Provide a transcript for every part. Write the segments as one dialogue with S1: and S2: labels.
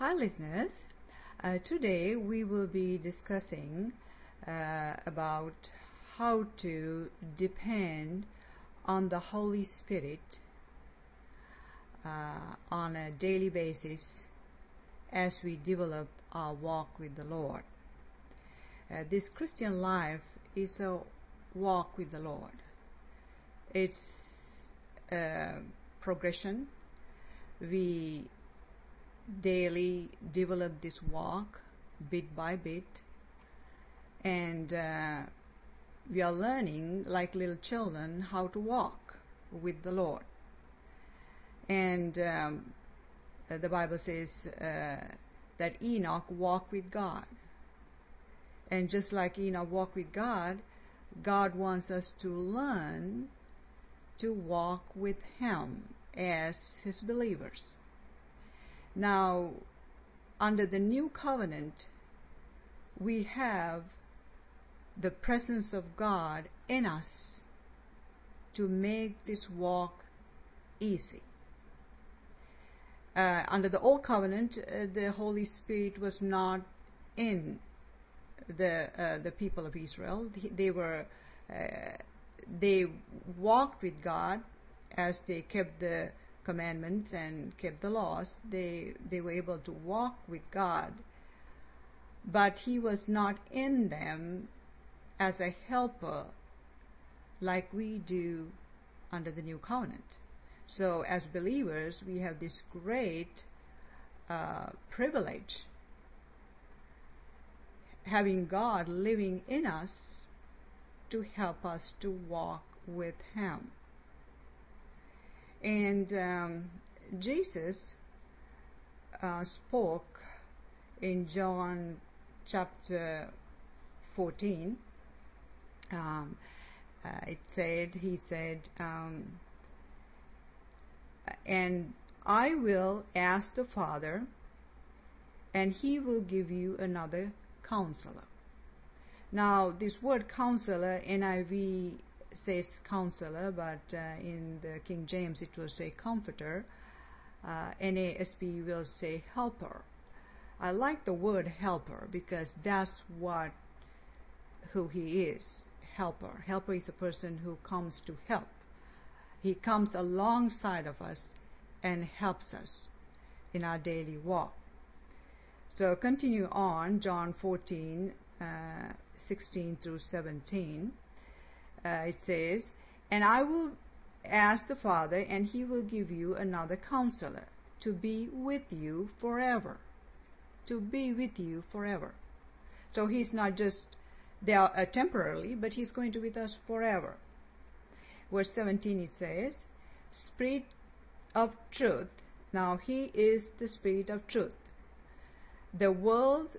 S1: Hi, listeners. Today we will be discussing about how to depend on the Holy Spirit on a daily basis as we develop our walk with the Lord. This Christian life is a walk with the Lord. It's a progression. We daily develop this walk bit by bit, and we are learning like little children how to walk with the Lord. And the Bible says that Enoch walked with God, and just like Enoch walked with God, God wants us to learn to walk with Him as His believers. Now, under the new covenant, we have the presence of God in us to make this walk easy. Under the old covenant, the Holy Spirit was not in the people of Israel. They walked with God as they kept the commandments and kept the laws. They were able to walk with God, but He was not in them as a helper like we do under the new covenant. So as believers, we have this great privilege, having God living in us to help us to walk with Him. And Jesus spoke in John chapter 14. He said, and I will ask the Father, and He will give you another counselor. Now, this word counselor, NIV says counselor, but in the King James it will say comforter. NASB will say helper. I like the word helper because that's who He is, helper. Helper is a person who comes to help. He comes alongside of us and helps us in our daily walk. So continue on, John 14, 16 through 17. It says, and I will ask the Father, and He will give you another counselor to be with you forever. To be with you forever. So He's not just there temporarily, but He's going to be with us forever. Verse 17 it says, Spirit of truth. Now He is the Spirit of truth. The world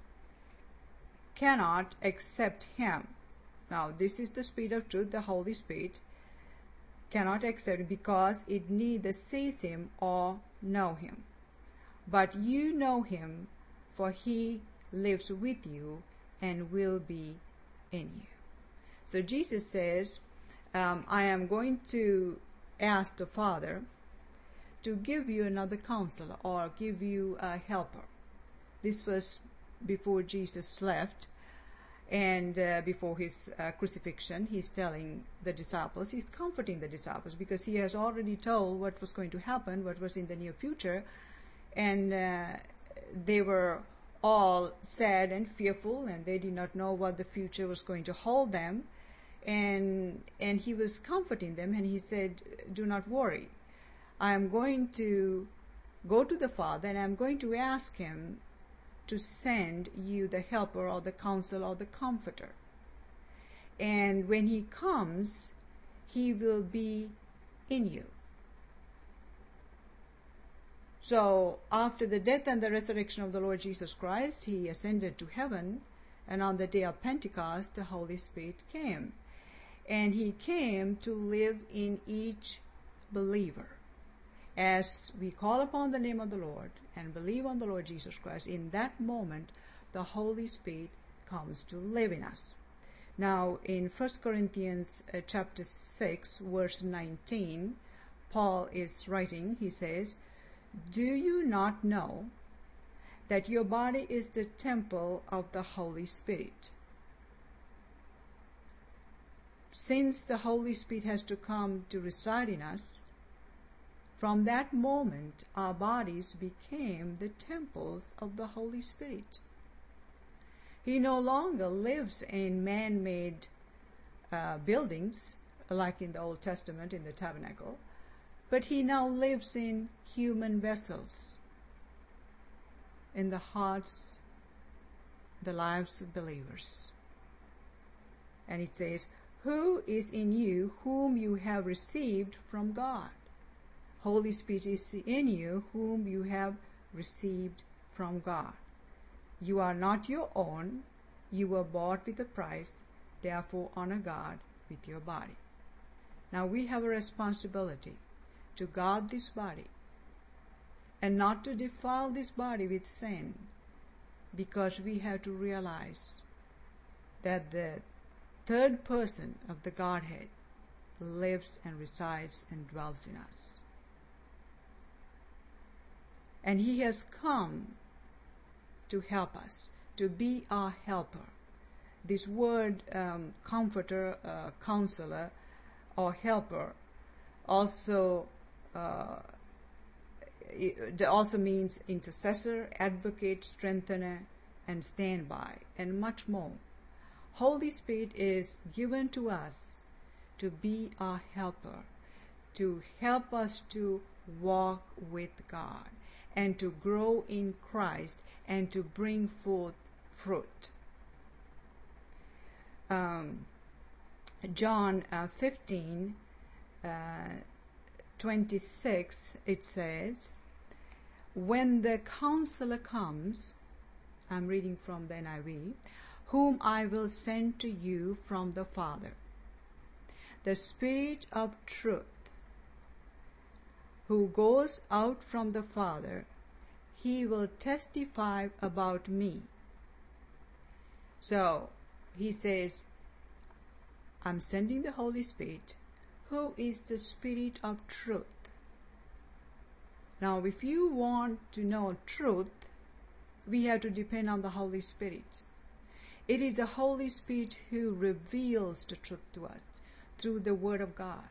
S1: cannot accept Him. Now, this is the Spirit of truth, the Holy Spirit, cannot accept because it neither sees Him or know Him. But you know Him, for He lives with you and will be in you. So Jesus says, I am going to ask the Father to give you another counselor or give you a helper. This was before Jesus left. And before His crucifixion, He's telling the disciples, He's comforting the disciples because He has already told what was going to happen, what was in the near future. And they were all sad and fearful, and they did not know what the future was going to hold them. And He was comforting them, and He said, do not worry. I am going to go to the Father, and I'm going to ask Him to send you the helper or the counselor or the comforter. And when He comes, He will be in you. So after the death and the resurrection of the Lord Jesus Christ, He ascended to heaven, and on the day of Pentecost, the Holy Spirit came. And He came to live in each believer. As we call upon the name of the Lord and believe on the Lord Jesus Christ, in that moment, the Holy Spirit comes to live in us. Now, in 1 Corinthians chapter 6, verse 19, Paul is writing, he says, "Do you not know that your body is the temple of the Holy Spirit. Since the Holy Spirit has to come to reside in us, from that moment our bodies became the temples of the Holy Spirit. He no longer lives in man-made buildings like in the Old Testament in the tabernacle, but he now lives in human vessels, in the hearts, the lives of believers. And it says, who is in you whom you have received from God? Holy Spirit is in you whom you have received from God. You are not your own. You were bought with a price. Therefore honor God with your body. Now we have a responsibility to guard this body and not to defile this body with sin, because we have to realize that the third person of the Godhead lives and resides and dwells in us. And he has come to help us, to be our helper. This word comforter, counselor, or helper also it also means intercessor, advocate, strengthener, and standby, and much more. Holy Spirit is given to us to be our helper, to help us to walk with God and to grow in Christ and to bring forth fruit. John 15:26, it says, when the counselor comes, I'm reading from the NIV, whom I will send to you from the Father, the Spirit of truth, who goes out from the Father, he will testify about me. So he says, I'm sending the Holy Spirit, who is the Spirit of truth. Now, if you want to know truth, we have to depend on the Holy Spirit. It is the Holy Spirit who reveals the truth to us through the Word of God.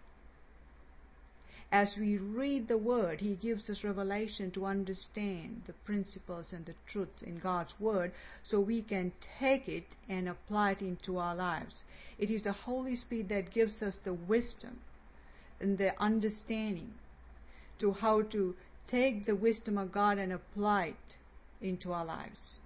S1: As we read the Word, He gives us revelation to understand the principles and the truths in God's Word so we can take it and apply it into our lives. It is the Holy Spirit that gives us the wisdom and the understanding to how to take the wisdom of God and apply it into our lives.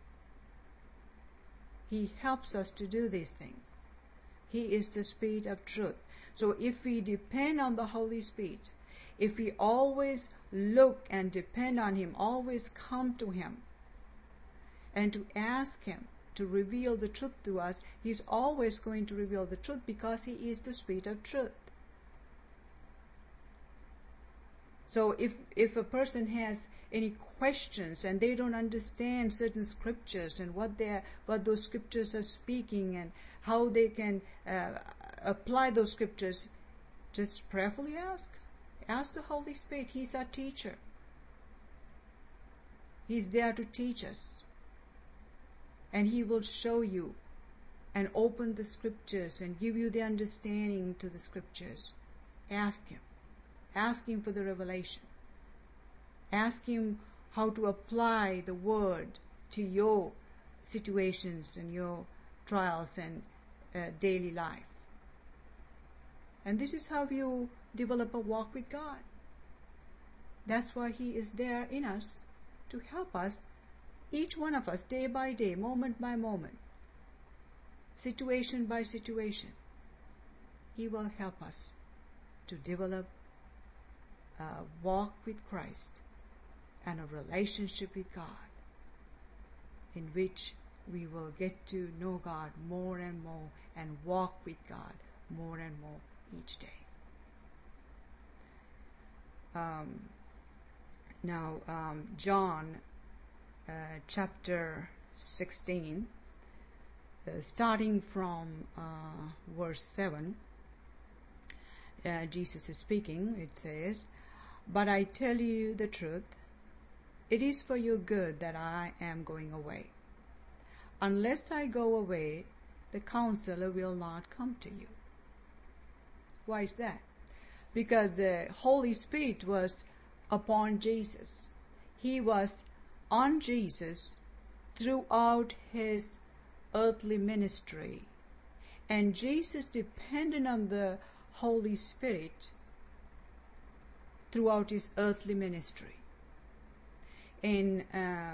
S1: He helps us to do these things. He is the Spirit of truth. So if we depend on the Holy Spirit, if we always look and depend on Him, always come to Him and to ask Him to reveal the truth to us, He's always going to reveal the truth because He is the Spirit of truth. So if a person has any questions and they don't understand certain scriptures and what those scriptures are speaking and how they can apply those scriptures, just prayerfully ask. Ask the Holy Spirit. He's our teacher. He's there to teach us. And He will show you and open the scriptures and give you the understanding to the scriptures. Ask Him. Ask Him for the revelation. Ask Him how to apply the Word to your situations and your trials and daily life. And this is how you develop a walk with God. That's why He is there in us to help us, each one of us, day by day, moment by moment, situation by situation. He will help us to develop a walk with Christ and a relationship with God in which we will get to know God more and more and walk with God more and more each day. John chapter 16, starting from verse 7, Jesus is speaking. It says, "But I tell you the truth, it is for your good that I am going away. Unless I go away, the Counselor will not come to you. Why is that? Because the Holy Spirit was upon Jesus. He was on Jesus throughout his earthly ministry. And Jesus depended on the Holy Spirit throughout his earthly ministry. In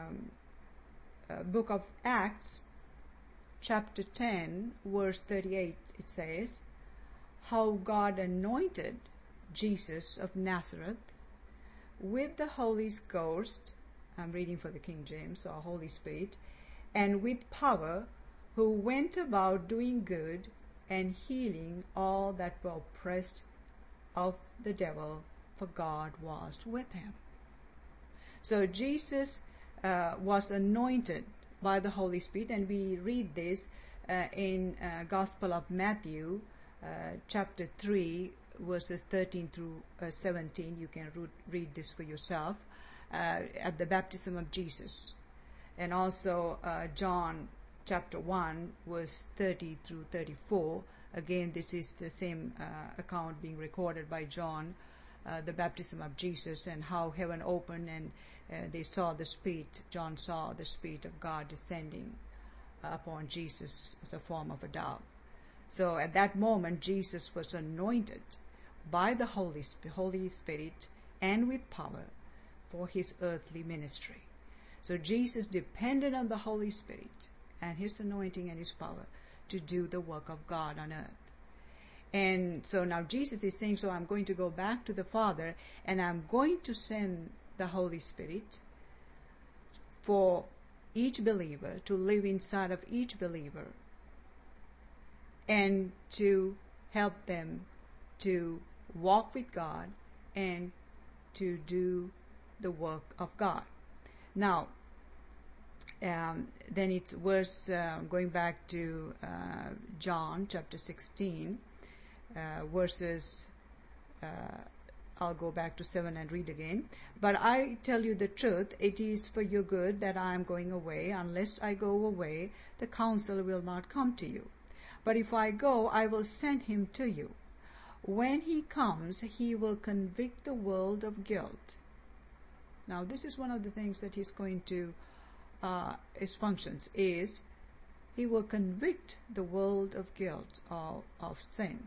S1: book of Acts, chapter 10, verse 38, it says, how God anointed Jesus of Nazareth with the Holy Ghost, I'm reading for the King James, or Holy Spirit, and with power, who went about doing good and healing all that were oppressed of the devil, for God was with him. So Jesus was anointed by the Holy Spirit, and we read this in Gospel of Matthew, chapter 3, verses 13 through 17. You can read this for yourself, at the baptism of Jesus. And also John chapter 1, verse 30 through 34. Again, this is the same account being recorded by John, the baptism of Jesus, and how heaven opened and they saw the Spirit. John saw the Spirit of God descending upon Jesus as a form of a dove. So at that moment, Jesus was anointed by the Holy Spirit and with power for his earthly ministry. So Jesus depended on the Holy Spirit and his anointing and his power to do the work of God on earth. And so now Jesus is saying, so I'm going to go back to the Father, and I'm going to send the Holy Spirit for each believer to live inside of each believer and to help them to walk with God and to do the work of God. Now, then it's verse, going back to John chapter 16, verses, I'll go back to 7 and read again. But I tell you the truth, it is for your good that I am going away. Unless I go away, the Counselor will not come to you. But if I go, I will send him to you. When he comes, he will convict the world of guilt. Now, this is one of the things that he's going to, his functions is, he will convict the world of guilt, of sin.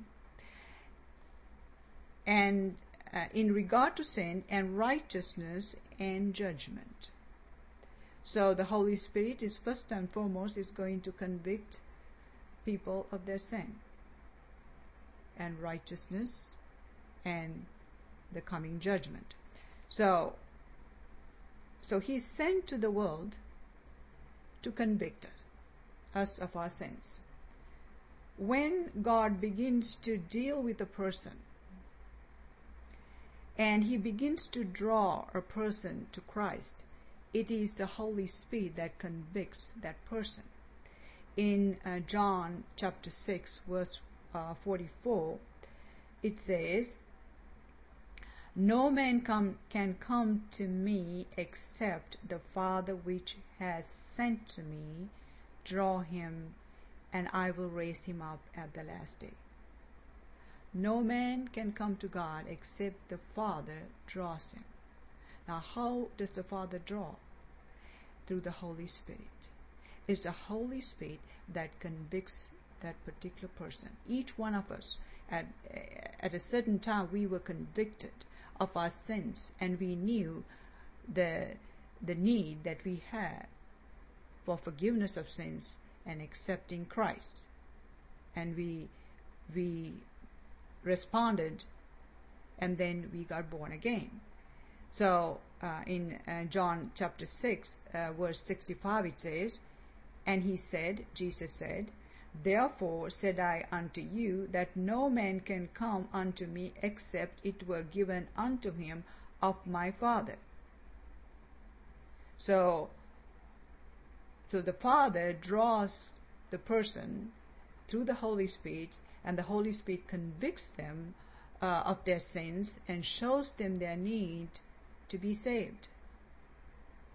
S1: And in regard to sin and righteousness and judgment. So the Holy Spirit is first and foremost is going to convict people of their sin and righteousness and the coming judgment. So he's sent to the world to convict us of our sins. When God begins to deal with a person and he begins to draw a person to Christ, it is the Holy Spirit that convicts that person. In John chapter 6, verse 44, it says, no man can come to me except the Father which has sent to me draw him, and I will raise him up at the last day. No man can come to God except the Father draws him. Now, how does the Father draw? Through the Holy Spirit. It's the Holy Spirit that convicts that particular person. Each one of us, at a certain time, we were convicted of our sins, and we knew the need that we had for forgiveness of sins and accepting Christ. And we responded, and then we got born again. So in John chapter 6, verse 65, it says, and he said, Jesus said, therefore said I unto you, that no man can come unto me except it were given unto him of my Father. So the Father draws the person through the Holy Spirit, and the Holy Spirit convicts them of their sins and shows them their need to be saved.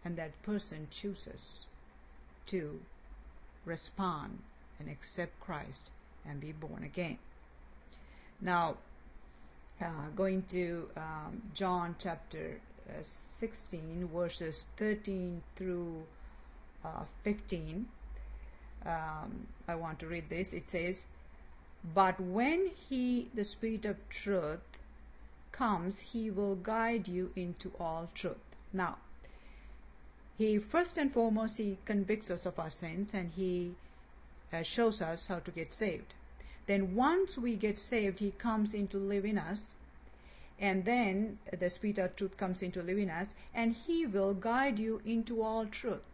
S1: and that person chooses to respond and accept Christ and be born again. Now, going to John chapter 16, verses 13 through 15, I want to read this. It says, "But when He, the Spirit of truth, comes, He will guide you into all truth." Now, He first and foremost, He convicts us of our sins, and He shows us how to get saved. Then once we get saved, He comes in to live in us, and then the Spirit of truth comes in to live in us, and He will guide you into all truth.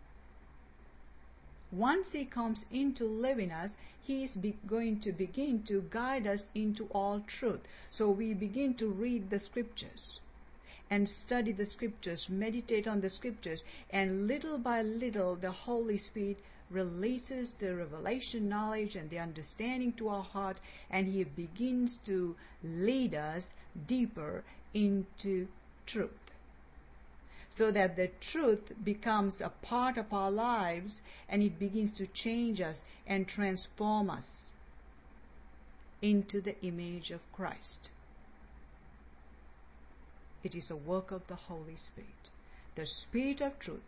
S1: Once He comes in to live in us, He is going to begin to guide us into all truth. So we begin to read the Scriptures and study the Scriptures, meditate on the Scriptures, and little by little the Holy Spirit releases the revelation knowledge and the understanding to our heart, and He begins to lead us deeper into truth, so that the truth becomes a part of our lives, and it begins to change us and transform us into the image of Christ. It is a work of the Holy Spirit, the Spirit of truth,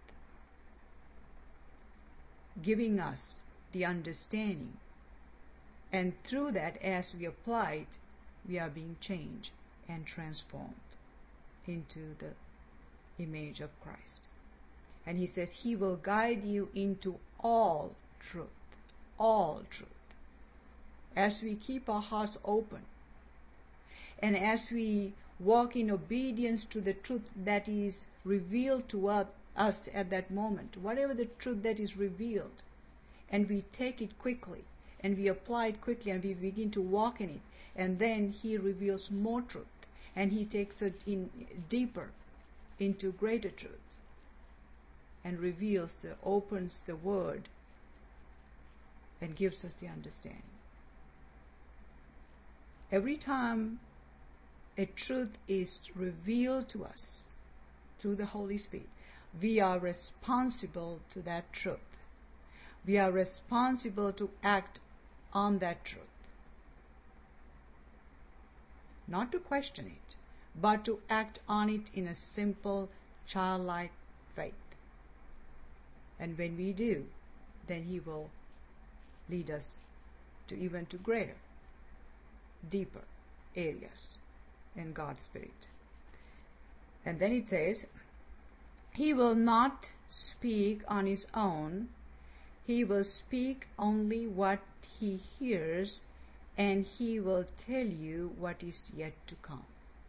S1: giving us the understanding, and through that, as we apply it, we are being changed and transformed into the image of Christ. And He says He will guide you into all truth, as we keep our hearts open, and as we walk in obedience to the truth that is revealed to us at that moment, whatever the truth that is revealed, and we take it quickly, and we apply it quickly, and we begin to walk in it, and then He reveals more truth, and He takes it in deeper into greater truth, and opens the Word, and gives us the understanding. Every time a truth is revealed to us through the Holy Spirit, we are responsible to that truth. We are responsible to act on that truth. Not to question it, but to act on it in a simple, childlike faith. And when we do, then He will lead us to even to greater, deeper areas in God's Spirit. And then it says, He will not speak on His own. He will speak only what He hears, and He will tell you what is yet to come.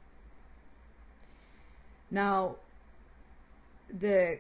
S1: Now, the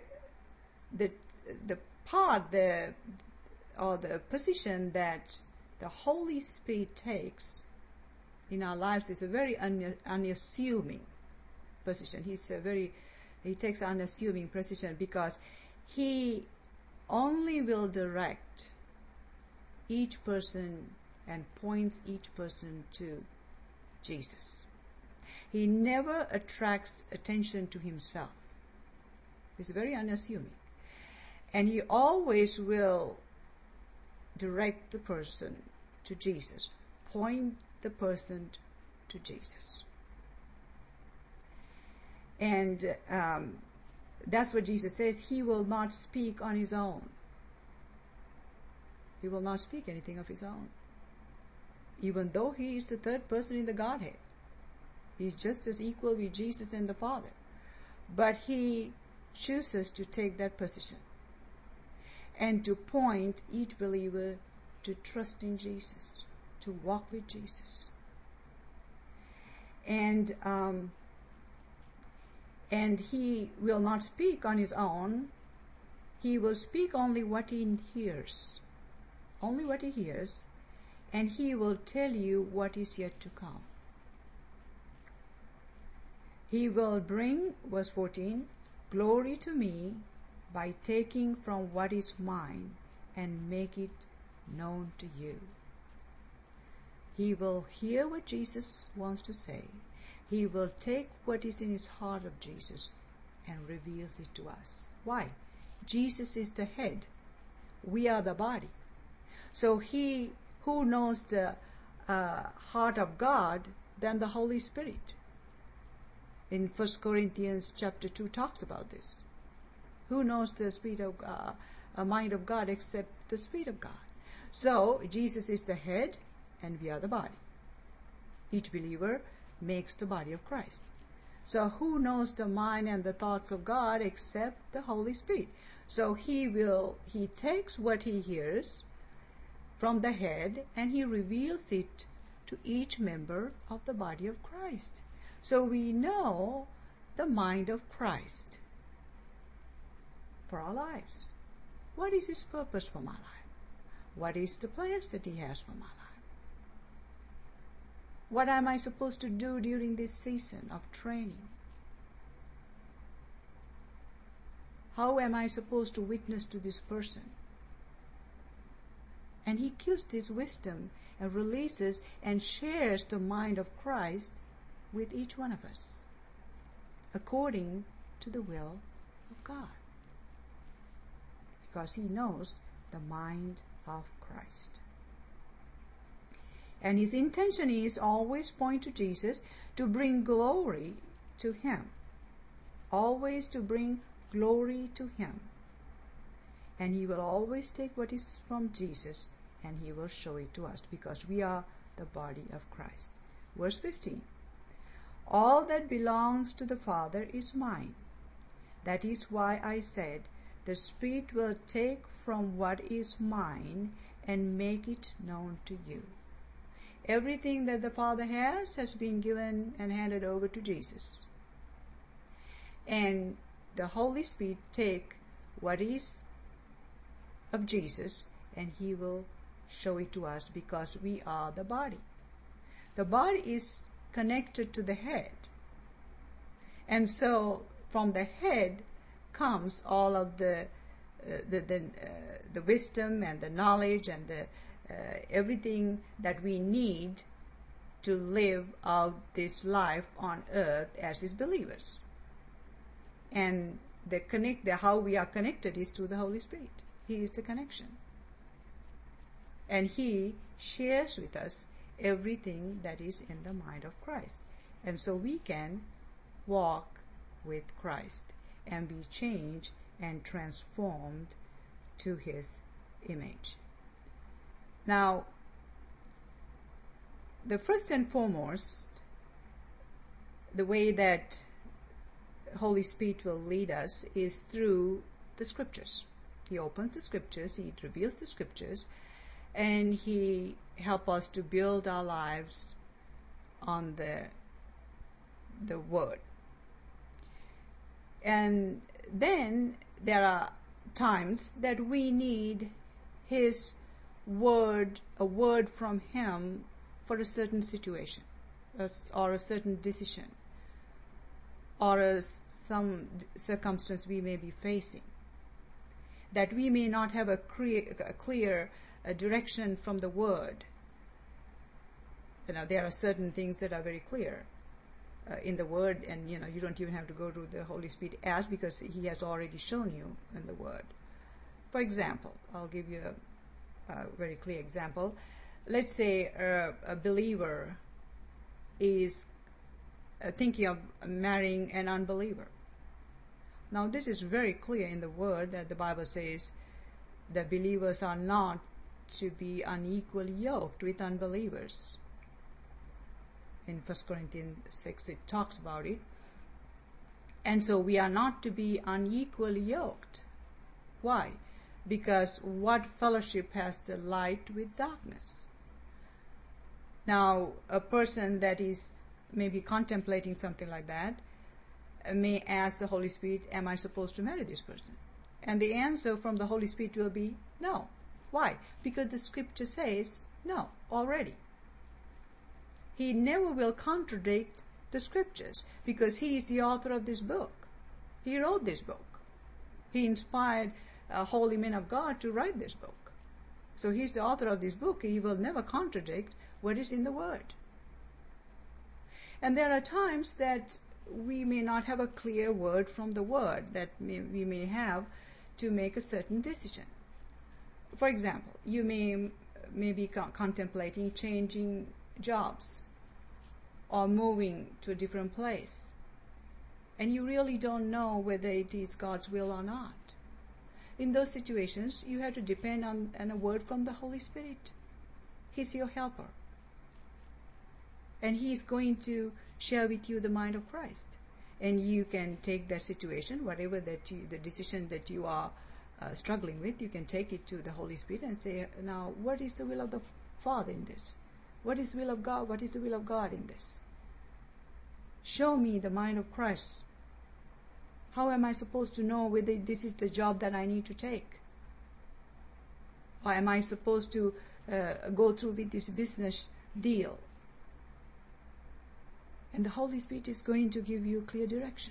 S1: position that the Holy Spirit takes in our lives is a very unassuming position. He takes an unassuming position because He only will direct each person and points each person to Jesus. He never attracts attention to Himself. He's very unassuming. And He always will direct the person to Jesus, point the person to Jesus. And that's what Jesus says. He will not speak on His own. He will not speak anything of His own. Even though He is the third person in the Godhead. He's just as equal with Jesus and the Father. But He chooses to take that position and to point each believer to trust in Jesus, to walk with Jesus. And He will not speak on His own. He will speak only what He hears. Only what He hears. And He will tell you what is yet to come. He will bring, verse 14, glory to me by taking from what is mine and make it known to you. He will hear what Jesus wants to say. He will take what is in His heart of Jesus and reveals it to us. Why? Jesus is the head. We are the body. So he who knows the heart of God than the Holy Spirit. In 1 Corinthians chapter 2 talks about this. Who knows the Spirit of God, mind of God except the Spirit of God? So Jesus is the head and we are the body. Each believer makes the body of Christ. So who knows the mind and the thoughts of God except the Holy Spirit? So he takes what he hears from the head and he reveals it to each member of the body of Christ. So we know the mind of Christ for our lives. What is his purpose for my life? What is the plans that he has for my life? What am I supposed to do during this season of training? How am I supposed to witness to this person? And he gives this wisdom and releases and shares the mind of Christ with each one of us according to the will of God. Because he knows the mind of Christ. And his intention is always point to Jesus, to bring glory to him. Always to bring glory to him. And he will always take what is from Jesus and he will show it to us because we are the body of Christ. Verse 15. All that belongs to the Father is mine. That is why I said, the Spirit will take from what is mine and make it known to you. Everything that the Father has been given and handed over to Jesus. And the Holy Spirit take what is of Jesus and he will show it to us because we are the body. The body is connected to the head. And so from the head comes all of the wisdom and the knowledge and the everything that we need to live out this life on earth as his believers. And how we are connected is through the Holy Spirit. He is the connection. And he shares with us everything that is in the mind of Christ. And so we can walk with Christ and be changed and transformed to his image. Now, the first and foremost, the way that Holy Spirit will lead us is through the scriptures. He opens the scriptures, he reveals the scriptures, and he helps us to build our lives on the word. And then there are times that we need his word, a word from him for a certain situation or a certain decision or some circumstance we may be facing, that we may not have a clear direction from the word. There are certain things that are very clear in the word, and you don't even have to go to the Holy Spirit because he has already shown you in the word. For example, I'll give you a very clear example. Let's say a believer is thinking of marrying an unbeliever. Now this is very clear in the word that the Bible says that believers are not to be unequally yoked with unbelievers. In 1 Corinthians 6 it talks about it. And so we are not to be unequally yoked. Why? Because what fellowship has the light with darkness? Now, a person that is maybe contemplating something like that may ask the Holy Spirit, am I supposed to marry this person? And the answer from the Holy Spirit will be no. Why? Because the scripture says no already. He never will contradict the scriptures because he is the author of this book. He wrote this book. He inspired holy men of God to write this book. So he's the author of this book. He will never contradict what is in the word. And there are times that we may not have a clear word from the Word that we may have to make a certain decision. For example, you may be contemplating changing jobs or moving to a different place, and you really don't know whether it is God's will or not. In those situations, you have to depend on a word from the Holy Spirit. He's your helper. And He's going to share with you the mind of Christ. And you can take that situation, whatever the decision that you are struggling with, you can take it to the Holy Spirit and say, now, what is the will of the Father in this? What is the will of God? What is the will of God in this? Show me the mind of Christ. How am I supposed to know whether this is the job that I need to take? Or am I supposed to go through with this business deal? And the Holy Spirit is going to give you clear direction.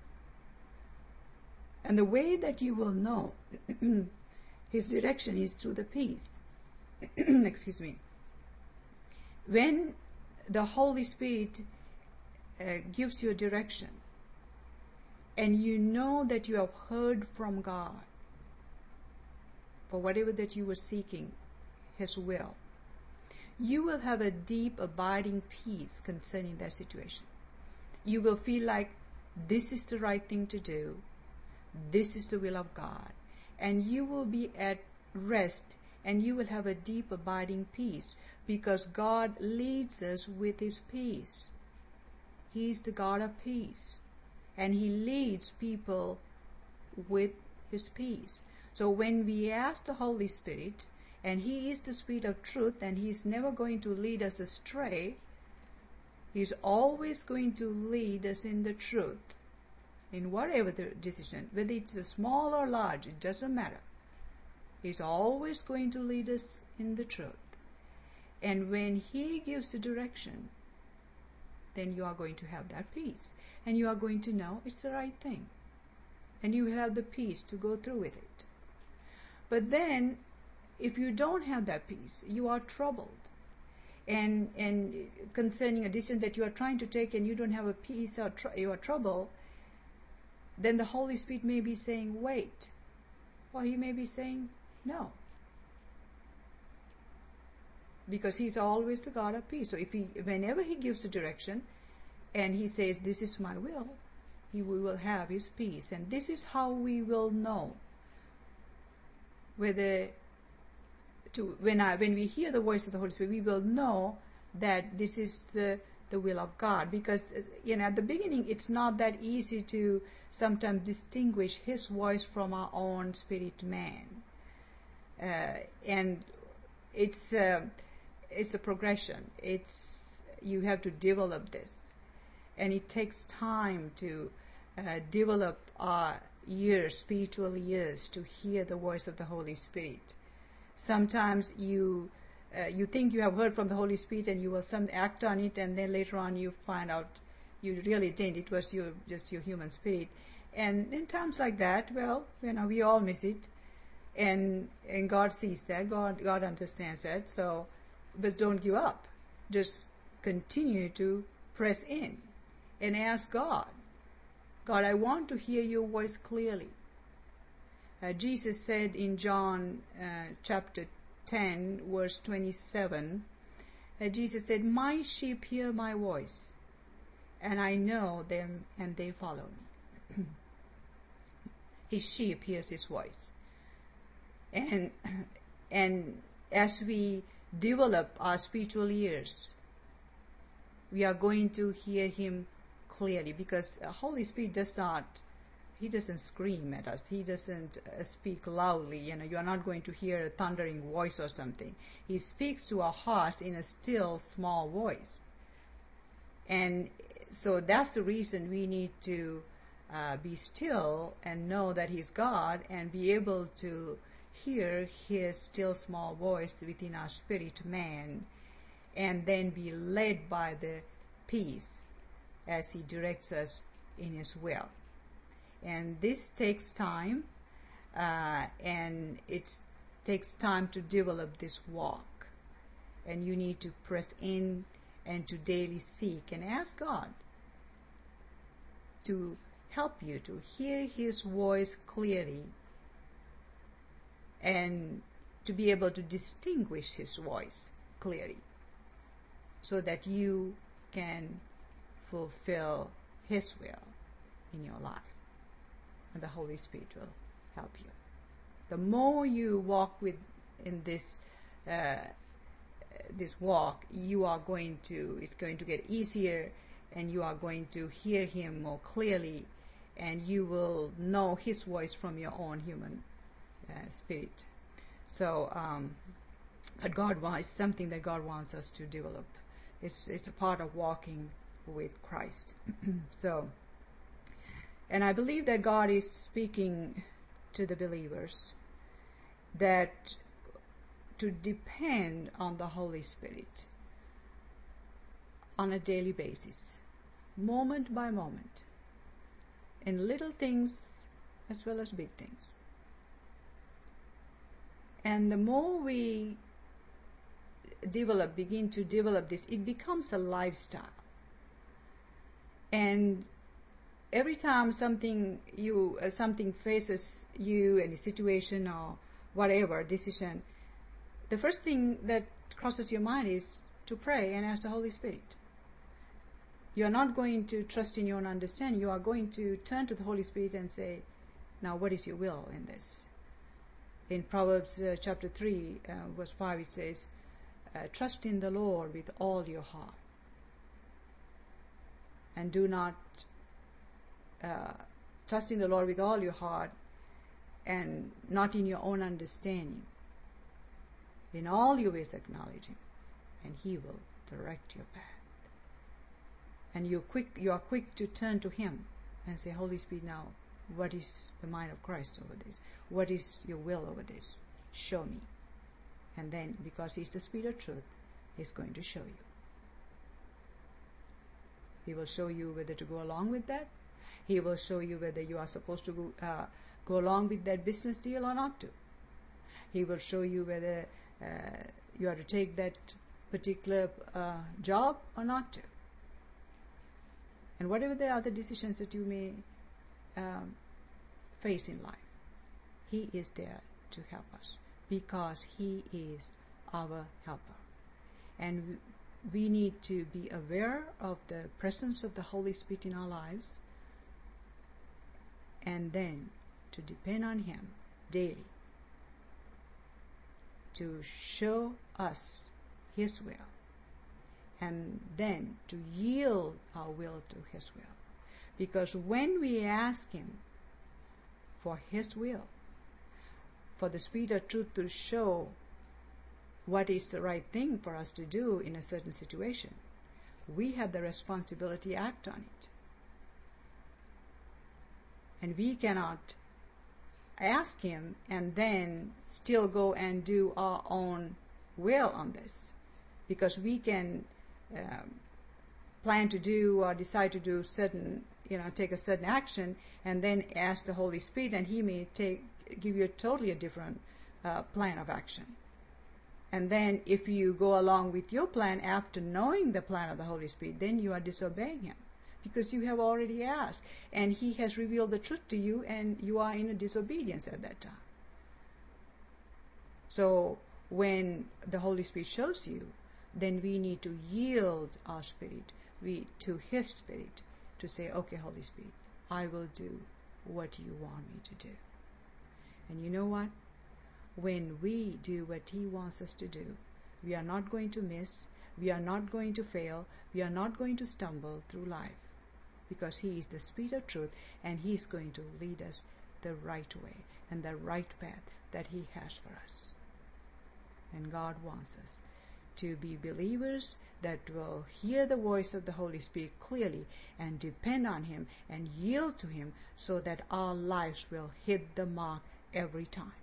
S1: And the way that you will know His direction is through the peace. Excuse me. When the Holy Spirit gives you a direction, and you know that you have heard from God for whatever that you were seeking, His will, you will have a deep, abiding peace concerning that situation. You will feel like this is the right thing to do. This is the will of God. And you will be at rest, and you will have a deep, abiding peace, because God leads us with His peace. He is the God of peace, and He leads people with His peace. So when we ask the Holy Spirit, and He is the Spirit of truth, and He is never going to lead us astray. He is always going to lead us in the truth, in whatever the decision, whether it's small or large, it doesn't matter. He's always going to lead us in the truth. And when He gives the direction, then you are going to have that peace, and you are going to know it's the right thing, and you will have the peace to go through with it. But then, if you don't have that peace, you are troubled. And concerning a decision that you are trying to take and you don't have a peace, or you are troubled, then the Holy Spirit may be saying, wait. Or He may be saying, no. Because He's always the God of peace. So whenever He gives a direction and He says, this is my will, we will have His peace. And this is how we will know whether when we hear the voice of the Holy Spirit, we will know that this is the will of God. Because at the beginning, it's not that easy to sometimes distinguish His voice from our own spirit man, and it's a progression. You have to develop this, and it takes time to develop our spiritual ears to hear the voice of the Holy Spirit. Sometimes you think you have heard from the Holy Spirit and you will act on it, and then later on you find out you really didn't. It was just your human spirit. And in times like that, well, we all miss it, and God sees that. God understands that. So, but don't give up. Just continue to press in and ask God, I want to hear your voice clearly. Jesus said in John chapter 10, verse 27, Jesus said, my sheep hear my voice, and I know them, and they follow me. His sheep hears His voice. And as we develop our spiritual ears, we are going to hear Him clearly, because the Holy Spirit He doesn't scream at us. He doesn't speak loudly. You are not going to hear a thundering voice or something. He speaks to our hearts in a still, small voice. And so that's the reason we need to be still and know that He's God, and be able to hear His still, small voice within our spirit man, and then be led by the peace as He directs us in His will. And this takes time, and it takes time to develop this walk. And you need to press in and to daily seek and ask God, to help you to hear His voice clearly and to be able to distinguish His voice clearly so that you can fulfill His will in your life. And the Holy Spirit will help you. The more you walk in this walk, it's going to get easier, and you are going to hear Him more clearly, and you will know His voice from your own human spirit. So, but it's something that God wants us to develop. It's a part of walking with Christ. So, and I believe that God is speaking to the believers that to depend on the Holy Spirit on a daily basis, moment by moment, in little things as well as big things. And the more we begin to develop this, it becomes a lifestyle. And every time something faces you, any situation or whatever decision, the first thing that crosses your mind is to pray and ask the Holy Spirit. You are not going to trust in your own understanding. You are going to turn to the Holy Spirit and say, now what is your will in this? In Proverbs chapter 3, verse 5, it says, trust in the Lord with all your heart. And do not trust in the Lord with all your heart and not in your own understanding. In all your ways acknowledge Him, and He will direct your path. And you are quick to turn to Him and say, Holy Spirit, now what is the mind of Christ over this? What is your will over this? Show me. And then, because He's the Spirit of truth, He's going to show you. He will show you whether to go along with that. He will show you whether you are supposed to go along with that business deal or not to. He will show you whether you are to take that particular job or not to. And whatever the other decisions that you may face in life, He is there to help us because He is our helper. And we need to be aware of the presence of the Holy Spirit in our lives, and then to depend on Him daily to show us His will, and then to yield our will to His will. Because when we ask Him for His will, for the Spirit of truth to show what is the right thing for us to do in a certain situation, we have the responsibility to act on it. And we cannot ask Him and then still go and do our own will on this, because we can plan to do or decide to do take a certain action and then ask the Holy Spirit, and He may give you a different plan of action. And then if you go along with your plan after knowing the plan of the Holy Spirit, then you are disobeying Him, because you have already asked and He has revealed the truth to you, and you are in a disobedience at that time. So when the Holy Spirit shows you, then we need to yield our spirit to His Spirit to say, okay, Holy Spirit, I will do what you want me to do. And you know what? When we do what He wants us to do, we are not going to miss, we are not going to fail, we are not going to stumble through life, because He is the Spirit of truth, and He is going to lead us the right way and the right path that He has for us. And God wants us to be believers that will hear the voice of the Holy Spirit clearly and depend on Him and yield to Him, so that our lives will hit the mark every time.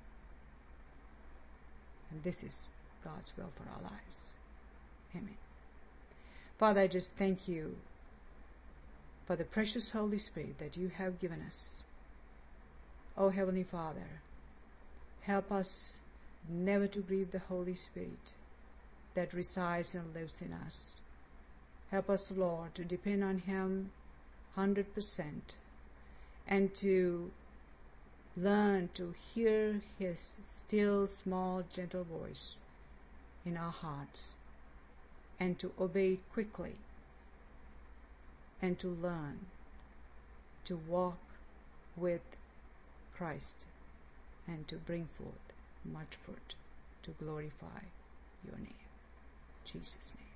S1: And this is God's will for our lives. Amen. Father, I just thank You for the precious Holy Spirit that You have given us. Oh, Heavenly Father, help us never to grieve the Holy Spirit that resides and lives in us. Help us, Lord, to depend on Him 100%, and to learn to hear His still, small, gentle voice in our hearts, and to obey it quickly, and to learn to walk with Christ and to bring forth much fruit to glorify your name. In Jesus' name.